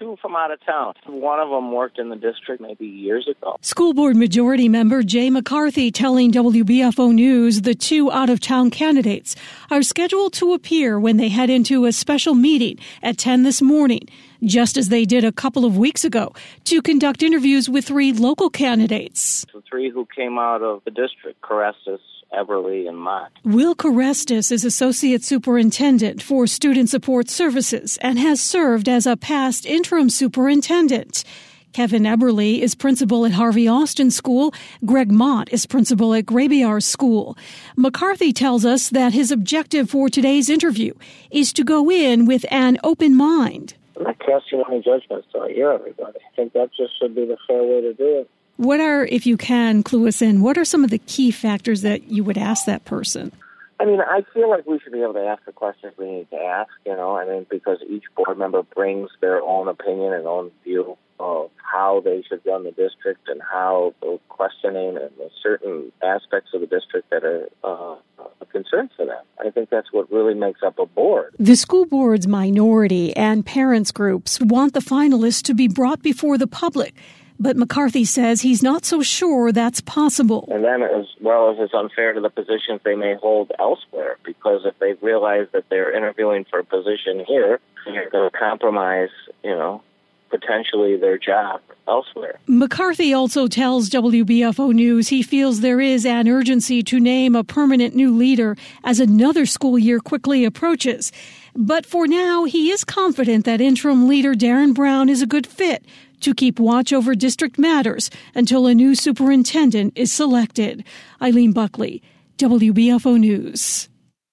people from out of town. One of them worked in the district maybe years ago. School Board Majority Member Jay McCarthy telling WBFO News the two out-of-town candidates are scheduled to appear when they head into a special meeting at 10 this morning, just as they did a couple of weeks ago, to conduct interviews with three local candidates. The three who came out of the district, Carestis, Eberly, and Mott. Will Carestis is Associate Superintendent for Student Support Services and has served as a past interim superintendent. Kevin Eberly is principal at Harvey Austin School. Greg Mott is principal at Graybear School. McCarthy tells us that his objective for today's interview is to go in with an open mind. I'm not casting any judgments till I hear everybody. I think that just should be the fair way to do it. What are, if you can clue us in, what are some of the key factors that you would ask that person? I mean, I feel like we should be able to ask the questions we need to ask, because each board member brings their own opinion and own view of how they should run the district and how they're questioning and certain aspects of the district that are a concern for them. I think that's what really makes up a board. The school board's minority and parents groups want the finalists to be brought before the public. But McCarthy says he's not so sure that's possible. And then as well as it's unfair to the positions they may hold elsewhere, because if they realize that they're interviewing for a position here, they're going to compromise, potentially their job elsewhere. McCarthy also tells WBFO News he feels there is an urgency to name a permanent new leader as another school year quickly approaches. But for now, he is confident that interim leader Darren Brown is a good fit to keep watch over district matters until a new superintendent is selected. Eileen Buckley, WBFO News.